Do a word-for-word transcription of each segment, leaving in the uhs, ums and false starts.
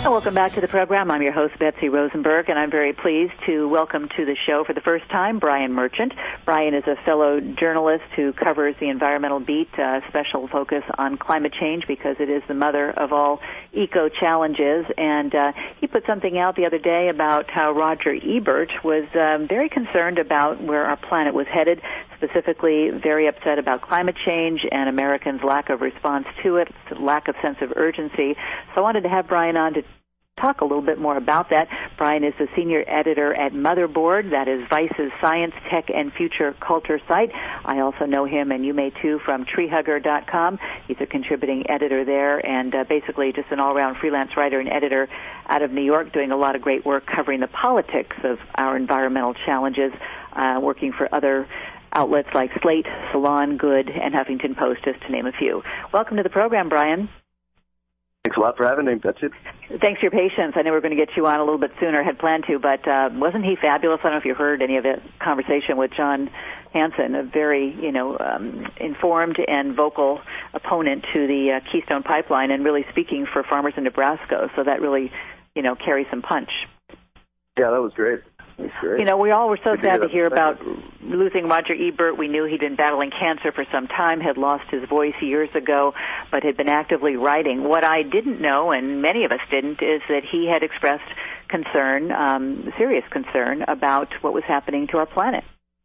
Welcome back to the program. I'm your host, Betsy Rosenberg, and I'm very pleased to welcome to the show for the first time Brian Merchant. Brian is a fellow journalist who covers the environmental beat, uh, special focus on climate change because it is the mother of all eco-challenges. And uh, he put something out the other day about how Roger Ebert was um, very concerned about where our planet was headed, specifically very upset about climate change and Americans' lack of response to it, lack of sense of urgency. So I wanted to have Brian on to talk a little bit more about that. Brian is the senior editor at Motherboard, that is Vice's science, tech, and future culture site. I also know him, and you may too, from tree hugger dot com. He's a contributing editor there and uh, basically just an all-around freelance writer and editor out of New York, doing a lot of great work covering the politics of our environmental challenges, uh, working for other outlets like Slate, Salon, Good, and Huffington Post, just to name a few. Welcome to the program, Brian. Thanks a lot for having me. That's it. Thanks for your patience. I know we were going to get you on a little bit sooner, had planned to, but uh, wasn't he fabulous? I don't know if you heard any of it, conversation with John Hanson, a very, you know, um, informed and vocal opponent to the uh, Keystone Pipeline and really speaking for farmers in Nebraska. So that really, you know, carries some punch. Yeah, that was great. You know, we all were so sad to hear about losing Roger Ebert. We knew he'd been battling cancer for some time, had lost his voice years ago, but had been actively writing. What I didn't know, and many of us didn't, is that he had expressed concern, um, serious concern, about what was happening to our planet.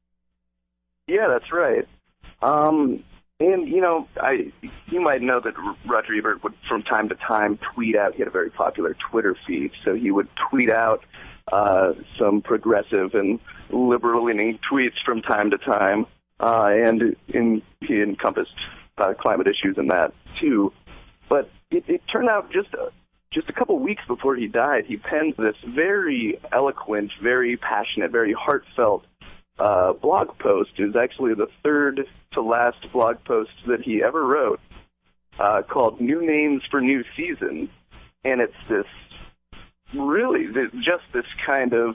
Yeah, that's right. Um, and, you know, I you might know that Roger Ebert would, from time to time, tweet out. He had a very popular Twitter feed, so he would tweet out Uh, some progressive and liberal-leaning tweets from time to time, uh, and in, he encompassed uh, climate issues in that too. But it, it turned out just a, just a couple weeks before he died, he penned this very eloquent, very passionate, very heartfelt uh, blog post. It was actually the third to last blog post that he ever wrote, uh, called "New Names for New Season," and it's this. Really, just this kind of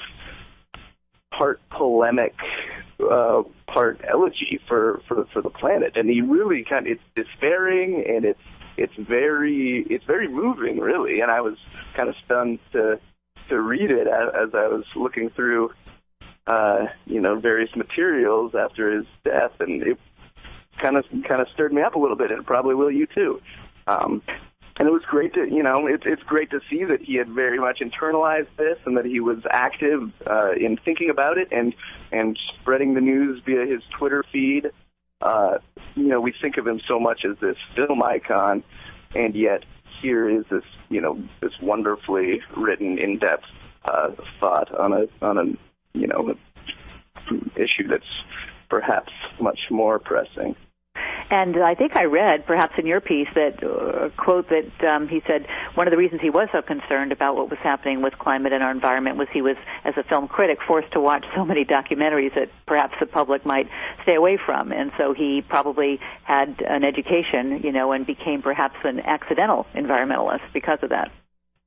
part polemic, uh, part elegy for, for for the planet, and he really kind of it's despairing and it's it's very it's very moving, really. And I was kind of stunned to to read it as, as I was looking through, uh, you know, various materials after his death, and it kind of kind of stirred me up a little bit, and it probably will you too. Um, And it was great to, you know, it's it's great to see that he had very much internalized this and that he was active uh, in thinking about it and and spreading the news via his Twitter feed. Uh, you know, we think of him so much as this film icon, and yet here is this, you know, this wonderfully written, in-depth uh, thought on a on a, you know, issue that's perhaps much more pressing. And I think I read, perhaps in your piece, that uh, quote that um, he said one of the reasons he was so concerned about what was happening with climate and our environment was he was, as a film critic, forced to watch so many documentaries that perhaps the public might stay away from. And so he probably had an education, you know, and became perhaps an accidental environmentalist because of that.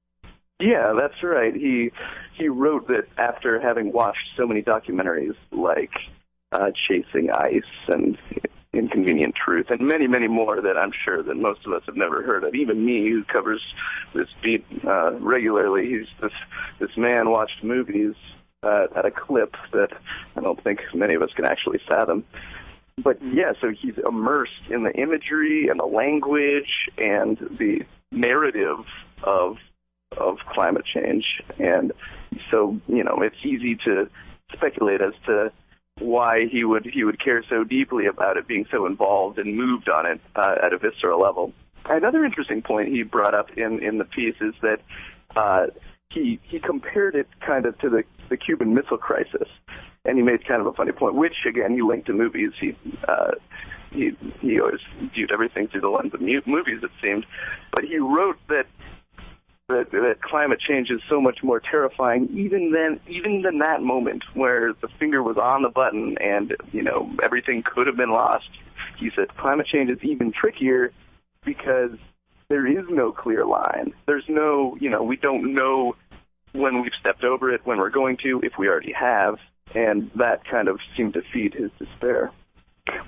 Yeah, that's right. He he wrote that after having watched so many documentaries like uh, Chasing Ice and Inconvenient Truth, and many, many more that I'm sure that most of us have never heard of. Even me, who covers this beat uh, regularly, he's this this man watched movies uh, at a clip that I don't think many of us can actually fathom. But yeah, so he's immersed in the imagery and the language and the narrative of of climate change, and so you know it's easy to speculate as to why he would he would care so deeply about it, being so involved and moved on it uh, at a visceral level. Another interesting point he brought up in, in the piece is that uh, he he compared it kind of to the, the Cuban Missile Crisis, and he made kind of a funny point, which again he linked to movies. He uh, he he always viewed everything through the lens of mu- movies, it seemed, but he wrote that. That, that climate change is so much more terrifying, even then, even than that moment where the finger was on the button and you know everything could have been lost. He said climate change is even trickier because there is no clear line. There's no, you know, we don't know when we've stepped over it, when we're going to, if we already have, and that kind of seemed to feed his despair.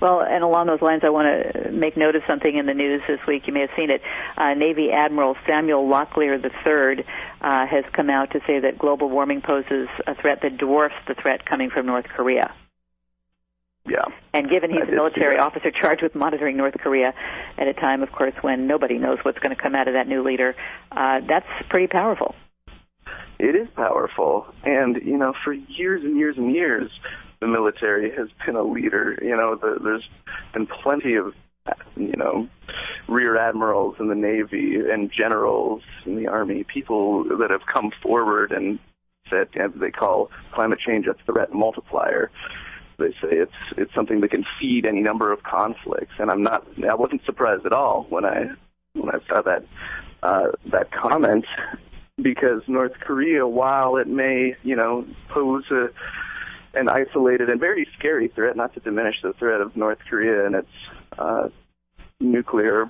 Well, and along those lines, I want to make note of something in the news this week. You may have seen it. Uh, Navy Admiral Samuel Locklear the third uh, has come out to say that global warming poses a threat that dwarfs the threat coming from North Korea. Yeah. And given he's a military officer charged with monitoring North Korea at a time, of course, when nobody knows what's going to come out of that new leader, uh, that's pretty powerful. It is powerful. And, you know, for years and years and years, the military has been a leader. You know, the, there's been plenty of, you know, rear admirals in the Navy and generals in the Army, people that have come forward and said, as they call climate change a threat multiplier. They say it's it's something that can feed any number of conflicts, and I'm not. I wasn't surprised at all when I when I saw that uh, that comment, because North Korea, while it may you know pose a, an isolated and very scary threat, not to diminish the threat of North Korea and its uh, nuclear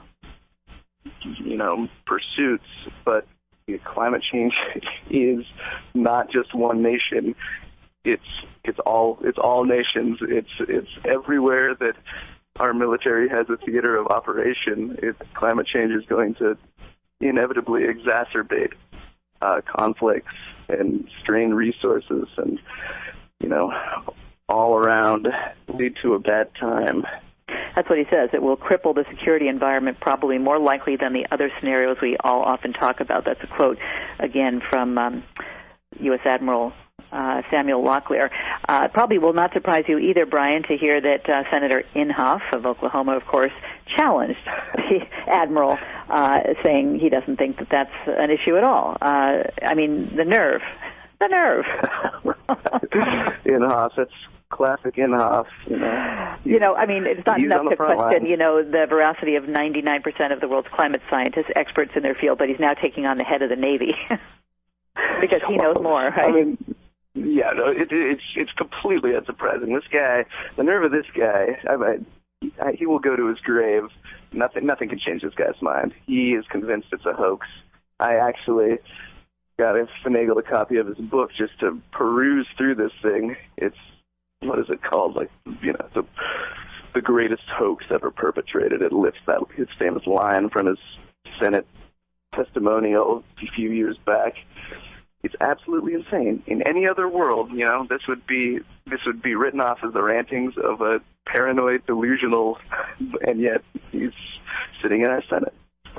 you know pursuits, but climate change is not just one nation. It's it's all it's all nations. It's it's everywhere that our military has a theater of operation. It, climate change is going to inevitably exacerbate uh, conflicts and strain resources, and you know, all around lead to a bad time. That's what he says. It will cripple the security environment probably more likely than the other scenarios we all often talk about. That's a quote again from um, U S Admiral Uh, Samuel Locklear. Uh, probably will not surprise you either, Brian, to hear that uh, Senator Inhofe of Oklahoma, of course, challenged the Admiral, uh, saying he doesn't think that that's an issue at all. Uh, I mean, the nerve. The nerve. Inhofe, that's classic Inhofe. You know, you know, I mean, it's not He's enough to question, line. you know, the veracity of ninety-nine percent of the world's climate scientists, experts in their field, but he's now taking on the head of the Navy because he knows more, right? I mean, Yeah, no, it, it's it's completely unsurprising. This guy, the nerve of this guy, I, I, he will go to his grave. Nothing, nothing can change this guy's mind. He is convinced it's a hoax. I actually got to finagle a copy of his book just to peruse through this thing. It's, what is it called? Like, you know, the the greatest hoax ever perpetrated. It lifts that his famous line from his Senate testimonial a few years back. It's absolutely insane. In any other world, you know, this would be this would be written off as the rantings of a paranoid, delusional, and yet he's sitting in our Senate.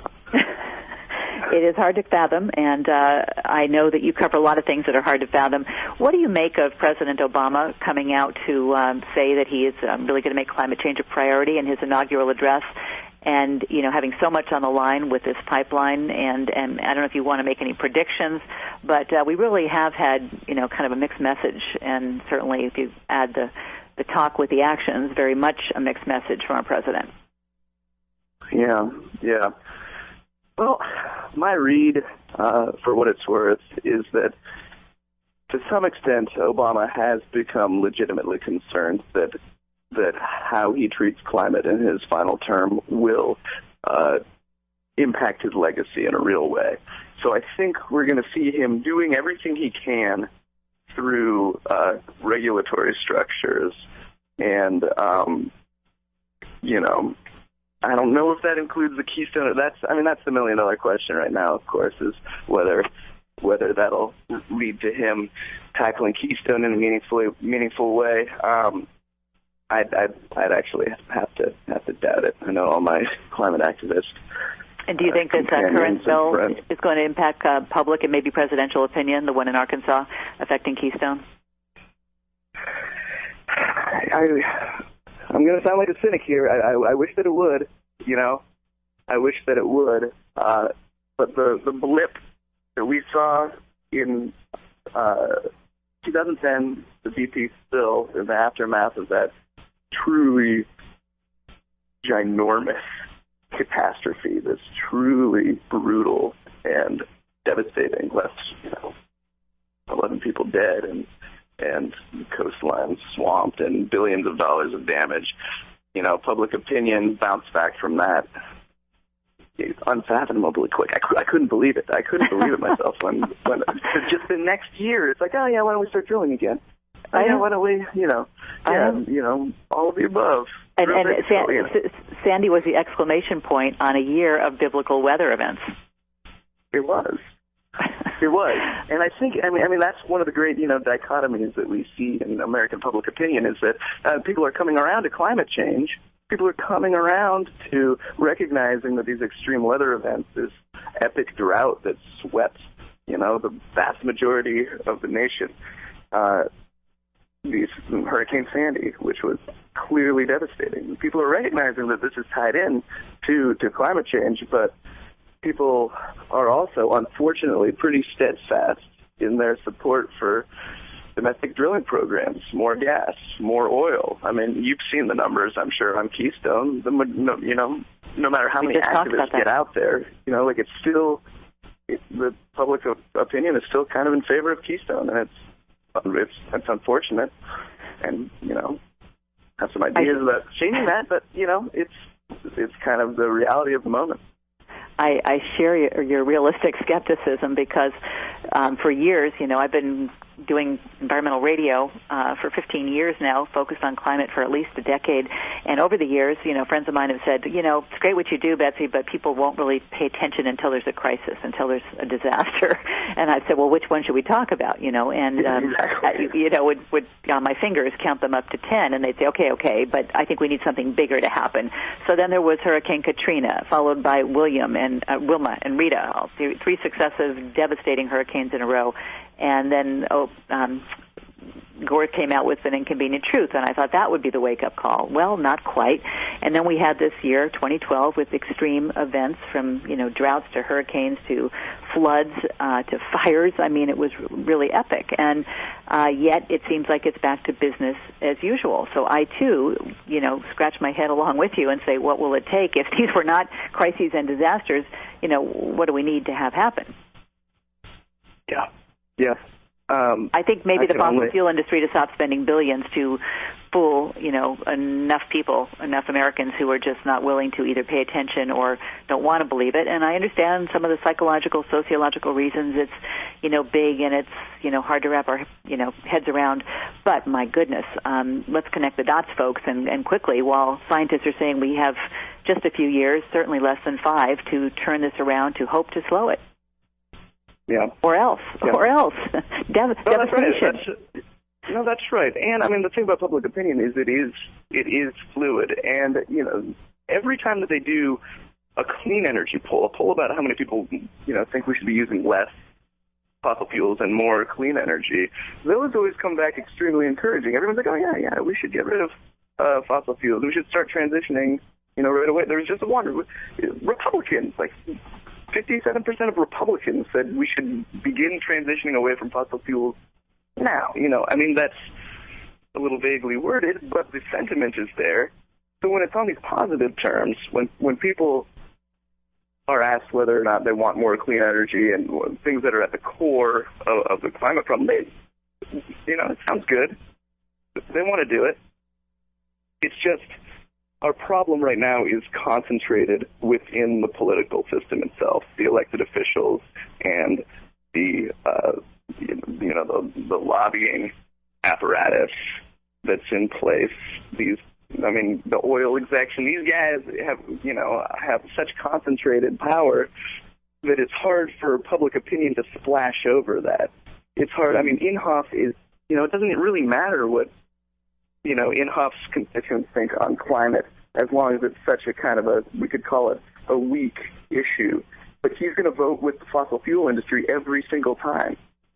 It is hard to fathom, and uh, I know that you cover a lot of things that are hard to fathom. What do you make of President Obama coming out to um, say that he is um, really going to make climate change a priority in his inaugural address? And, you know, having so much on the line with this pipeline, and, and I don't know if you want to make any predictions, but uh, we really have had, you know, kind of a mixed message, and certainly if you add the, the talk with the actions, very much a mixed message from our president. Yeah, yeah. Well, my read, uh, for what it's worth, is that to some extent Obama has become legitimately concerned that that how he treats climate in his final term will uh, impact his legacy in a real way. So I think we're going to see him doing everything he can through uh, regulatory structures. And, um, you know, I don't know if that includes the Keystone. That's, I mean, that's the million-dollar question right now, of course, is whether whether that'll lead to him tackling Keystone in a meaningful, meaningful way. Um, I'd, I'd, I'd actually have to have to doubt it. I know all my climate activists. And do you think uh, this uh, current bill is going to impact uh, public and maybe presidential opinion, the one in Arkansas, affecting Keystone? I, I'm going to sound like a cynic here. I, I, I wish that it would, you know. I wish that it would. Uh, but the, the blip that we saw in uh, two thousand ten, the B P spill, in the aftermath of that truly ginormous catastrophe, this truly brutal and devastating, left, you know, eleven people dead and and coastlines swamped and billions of dollars of damage. You know, public opinion bounced back from that unfathomably quick. I, I couldn't believe it. I couldn't believe it myself when, when just the next year, it's like, oh yeah, why don't we start drilling again? oh, yeah, why don't we, you know, yeah, um, you know, all of the above. And, and San, you know. Sandy was the exclamation point on a year of biblical weather events. It was. It was. And I think, I mean, I mean, that's one of the great, you know, dichotomies that we see in American public opinion is that uh, people are coming around to climate change. People are coming around to recognizing that these extreme weather events, this epic drought that swept, you know, the vast majority of the nation, uh, these Hurricane Sandy, which was clearly devastating. People are recognizing that this is tied in to, to climate change, but people are also, unfortunately, pretty steadfast in their support for domestic drilling programs, more gas, more oil. I mean, you've seen the numbers, I'm sure, on Keystone. The, you know, no matter how many activists get out there, you know, like it's still, it, the public opinion is still kind of in favor of Keystone, and it's it's, it's unfortunate. And, you know, have some ideas I, about changing that, but, you know, it's it's kind of the reality of the moment. I, I share your, your realistic skepticism because um, for years, you know, I've been doing environmental radio uh, for fifteen years now, focused on climate for at least a decade. And over the years, you know, friends of mine have said, you know, it's great what you do, Betsy, but people won't really pay attention until there's a crisis, until there's a disaster. And I said, well, which one should we talk about, you know? And, um, exactly. I, you know, would, would on my fingers count them up to ten, and they'd say, okay, okay, but I think we need something bigger to happen. So then there was Hurricane Katrina, followed by William and uh, Wilma and Rita, all three, three successive devastating hurricanes in a row. And then oh, um, Gore came out with An Inconvenient Truth, and I thought that would be the wake-up call. Well, not quite. And then we had this year, twenty twelve, with extreme events from, you know, droughts to hurricanes to floods uh, to fires. I mean, it was really epic. And uh, yet it seems like it's back to business as usual. So I, too, you know, scratch my head along with you and say, what will it take? If these were not crises and disasters, you know, what do we need to have happen? Yeah. Yes. Um, I think maybe I the fossil only... fuel industry to stop spending billions to fool, you know, enough people, enough Americans who are just not willing to either pay attention or don't want to believe it. And I understand some of the psychological, sociological reasons. It's, you know, big and it's, you know, hard to wrap our, you know, heads around. But my goodness, um, let's connect the dots, folks, and, and quickly. While scientists are saying we have just a few years, certainly less than five, to turn this around, to hope to slow it. Yeah. Or else. Yeah. Or else. Dev- no, that's right. devastation. That's, no, that's right. And, I mean, the thing about public opinion is it is it is fluid. And, you know, every time that they do a clean energy poll, a poll about how many people, you know, think we should be using less fossil fuels and more clean energy, those always come back extremely encouraging. Everyone's like, oh, yeah, yeah, we should get rid of uh, fossil fuels. We should start transitioning, you know, right away. There was just a one. Republicans, like, fifty-seven percent of Republicans said we should begin transitioning away from fossil fuels now. You know, I mean, that's a little vaguely worded, but the sentiment is there. So when it's on these positive terms, when when people are asked whether or not they want more clean energy and things that are at the core of, of the climate problem, they, you know, it sounds good. They want to do it. It's just our problem right now is concentrated within the political system itself, the elected officials and the, uh, you know, the, the lobbying apparatus that's in place. These, I mean, the oil execution, these guys have, you know, have such concentrated power that it's hard for public opinion to splash over that. It's hard. I mean, Inhofe is, you know, it doesn't really matter what, you know, Inhofe's constituents think on climate, as long as it's such a kind of a, we could call it a weak issue. But he's going to vote with the fossil fuel industry every single time.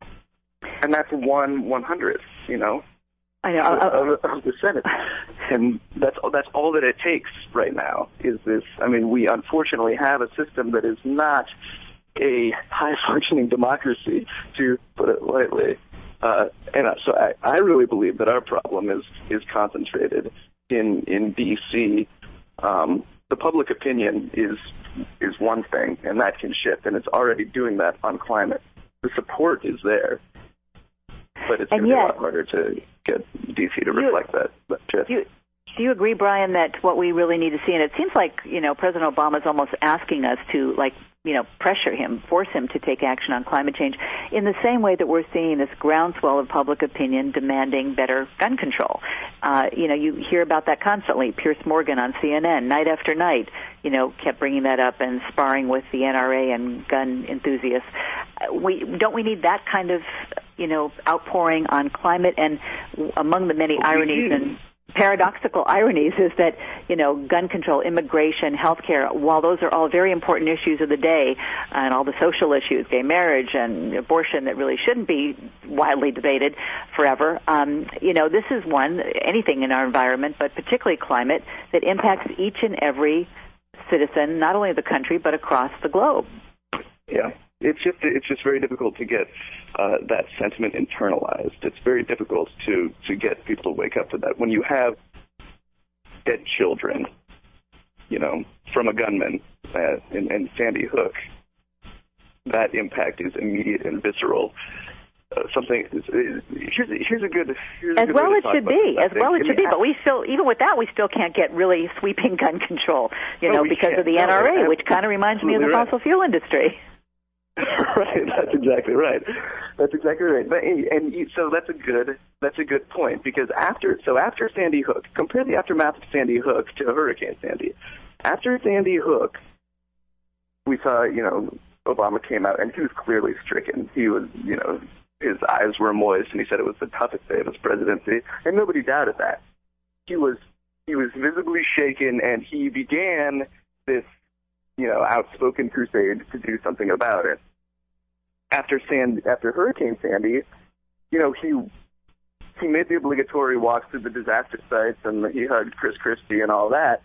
And that's one one hundredth, you know, I know. Of, of the Senate. And that's, that's all that it takes right now is this. I mean, we unfortunately have a system that is not a high-functioning democracy, to put it lightly. Uh, and so I, I really believe that our problem is, is concentrated in, in D C. Um, the public opinion is is one thing, and that can shift, and it's already doing that on climate. The support is there, but it's going to be a lot harder to get D C to reflect you, that, that shift. You, Do you agree, Brian, that what we really need to see, and it seems like, you know, President Obama is almost asking us to, like, you know, pressure him, force him to take action on climate change in the same way that we're seeing this groundswell of public opinion demanding better gun control. Uh, you know, you hear about that constantly. Piers Morgan on C N N, night after night, you know, kept bringing that up and sparring with the N R A and gun enthusiasts. We don't we need that kind of, you know, outpouring on climate? And among the many well, ironies and paradoxical ironies is that, you know, gun control, immigration, healthcare, while those are all very important issues of the day, and all the social issues, gay marriage and abortion that really shouldn't be widely debated forever, um, you know, this is one, anything in our environment, but particularly climate, that impacts each and every citizen, not only of the country, but across the globe. Yeah. It's just it's just very difficult to get uh, that sentiment internalized. It's very difficult to, to get people to wake up to that. When you have dead children, you know, from a gunman uh, in, in Sandy Hook, that impact is immediate and visceral. Uh, something is, is, here's a, here's a good here's as a good well way it to should be as well it should I mean, be, but we still even with that we still can't get really sweeping gun control, you know, because can't. of the No, N R A, no, which kind of reminds me of the right. fossil fuel industry. Right, that's exactly right. That's exactly right. But, and you, so that's a good that's a good point, because after so after Sandy Hook, compare the aftermath of Sandy Hook to Hurricane Sandy. After Sandy Hook, we saw, you know, Obama came out and he was clearly stricken. He was, you know, his eyes were moist, and he said it was the toughest day of his presidency, and nobody doubted that. He was he was visibly shaken, and he began this, you know, outspoken crusade to do something about it. After Sandy, after Hurricane Sandy, you know, he he made the obligatory walks to the disaster sites, and he hugged Chris Christie and all that.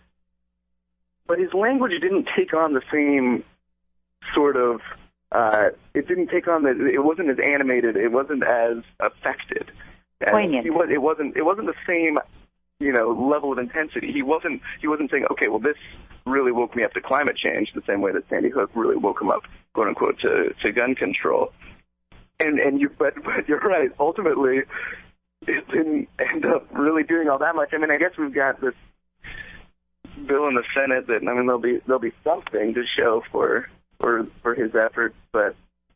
But his language didn't take on the same sort of. Uh, it didn't take on the. It wasn't as animated. It wasn't as affected. Poignant. He was. It wasn't. It wasn't the same, you know, level of intensity. He wasn't. He wasn't saying, okay, well, this really woke me up to climate change, the same way that Sandy Hook really woke him up, quote unquote, to, to gun control. And and you, but, but you're right. Ultimately, it didn't end up really doing all that much. I mean, I guess we've got this bill in the Senate that, I mean, there'll be there'll be something to show for for for his efforts, but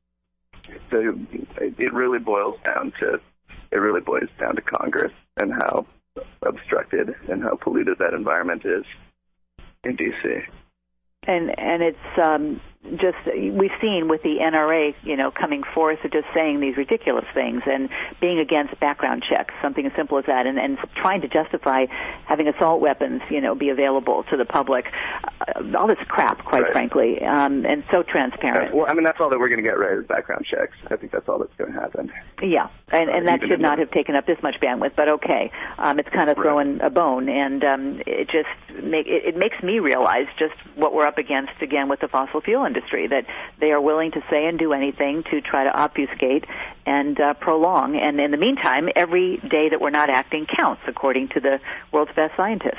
the, it really boils down to it really boils down to Congress and how obstructed and how polluted that environment is in D C. And and it's um, just, we've seen with the N R A, you know, coming forth and just saying these ridiculous things and being against background checks, something as simple as that, and, and trying to justify having assault weapons, you know, be available to the public. Uh, all this crap, quite right. frankly, um, and so transparent. Well, I mean, that's all that we're going to get right is background checks. I think that's all that's going to happen. Yeah, and, and that uh, should not have taken up this much bandwidth, but okay. Um, it's kind of throwing right. a bone, and um, it just make, it, it makes me realize just what we're up against, again, with the fossil fuel industry, that they are willing to say and do anything to try to obfuscate and uh, prolong. And in the meantime, every day that we're not acting counts, according to the world's best scientists.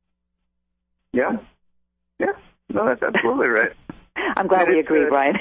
Yeah. Yeah. No, that's absolutely right. I'm glad we agree, Brian.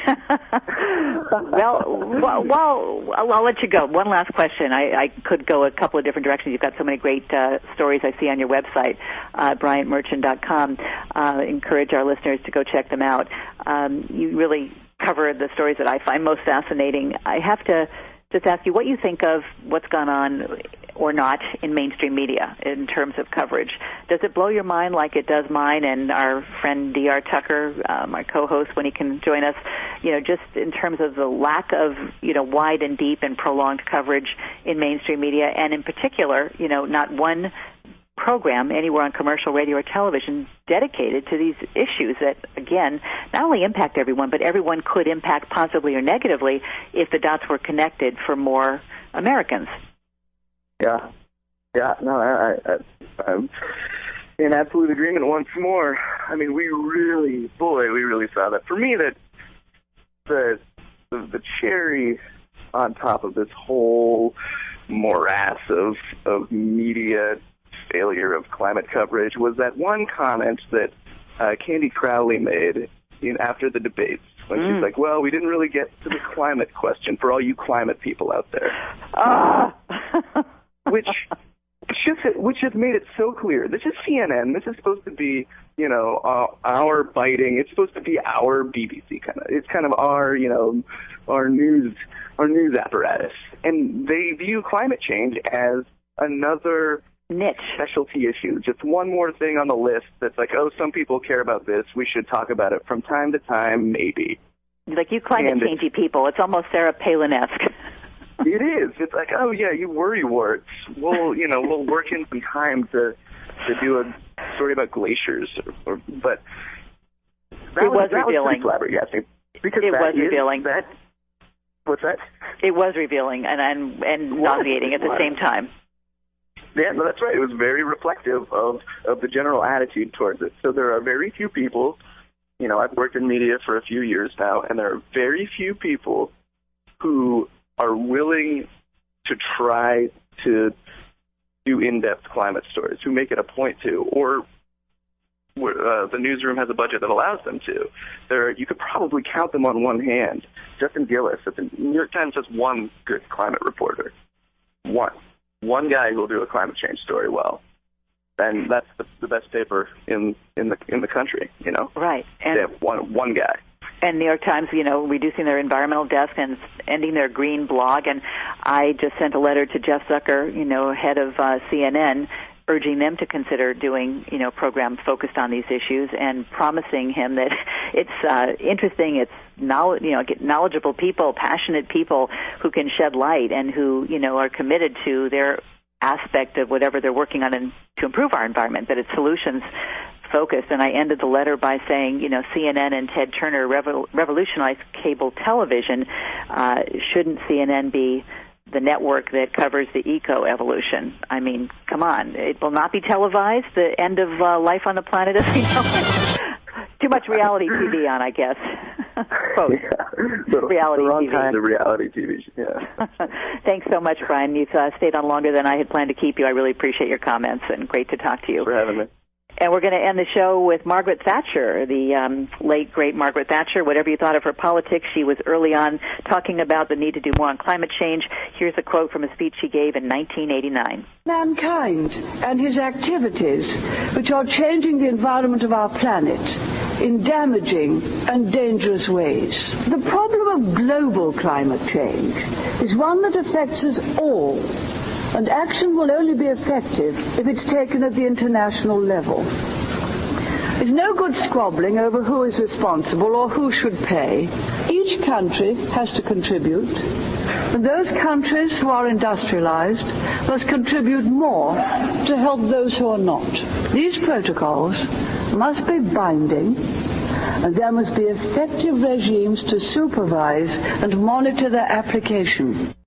well, well, well I'll, I'll let you go. One last question. I, I could go a couple of different directions. You've got so many great uh, stories I see on your website, uh, bryant merchant dot com. Uh, encourage our listeners to go check them out. Um, you really cover the stories that I find most fascinating. I have to just ask you what you think of what's gone on or not in mainstream media in terms of coverage. Does it blow your mind like it does mine and our friend D R Tucker, uh, my co-host, when he can join us, you know, just in terms of the lack of, you know, wide and deep and prolonged coverage in mainstream media, and in particular, you know, not one program anywhere on commercial radio or television dedicated to these issues that, again, not only impact everyone, but everyone could impact positively or negatively if the dots were connected for more Americans. Yeah, yeah, no, I, I, I'm in absolute agreement once more. I mean, we really, boy, we really saw that. For me, that the the, the cherry on top of this whole morass of of media failure of climate coverage was that one comment that uh, Candy Crowley made in, after the debates, when mm. she's like, well, we didn't really get to the climate question for all you climate people out there. Ah. Which just, which has made it so clear. This is C N N. This is supposed to be, you know, uh, our biting. It's supposed to be our B B C kind of. It's kind of our, you know, our news, our news apparatus. And they view climate change as another niche specialty issue. Just one more thing on the list that's like, oh, some people care about this. We should talk about it from time to time, maybe. Like you climate changey people. It's almost Sarah Palin-esque. It is. It's like, oh yeah, you worry warts. We'll, you know, we'll work in some time to to do a story about glaciers. Or, or, but that it was, was that revealing. Was flabbergasting because it that was is, revealing. That, what's that? It was revealing and and, and nauseating at the same time. Yeah, no, that's right. It was very reflective of of the general attitude towards it. So there are very few people. You know, I've worked in media for a few years now, and there are very few people who are willing to try to do in-depth climate stories, who make it a point to, or uh, the newsroom has a budget that allows them to. There, you could probably count them on one hand. Justin Gillis at the New York Times has one good climate reporter. One. One guy who will do a climate change story well. And that's the, the best paper in, in the in the country, you know? Right. And they have one, one guy. And New York Times, you know, reducing their environmental desk and ending their green blog. And I just sent a letter to Jeff Zucker, you know, head of uh, C N N, urging them to consider doing, you know, programs focused on these issues and promising him that it's uh, interesting, it's knowledge, you know, get knowledgeable people, passionate people who can shed light and who, you know, are committed to their aspect of whatever they're working on in, to improve our environment, that it's solutions focused. And I ended the letter by saying, you know, C N N and Ted Turner revol- revolutionized cable television. Uh, shouldn't C N N be the network that covers the eco-evolution? I mean, come on. It will not be televised, the end of uh, life on the planet as we know. Too much reality T V on, I guess. Quote. Yeah. The, reality the wrong T V. kind of reality T V. Yeah. Thanks so much, Brian. You've uh, stayed on longer than I had planned to keep you. I really appreciate your comments, and great to talk to you. Thanks for having me. And we're going to end the show with Margaret Thatcher, the um, late, great Margaret Thatcher. Whatever you thought of her politics, she was early on talking about the need to do more on climate change. Here's a quote from a speech she gave in nineteen eighty-nine. Mankind and his activities, which are changing the environment of our planet in damaging and dangerous ways. The problem of global climate change is one that affects us all, and action will only be effective if it's taken at the international level. There's no good squabbling over who is responsible or who should pay. Each country has to contribute, and those countries who are industrialized must contribute more to help those who are not. These protocols must be binding, and there must be effective regimes to supervise and monitor their application.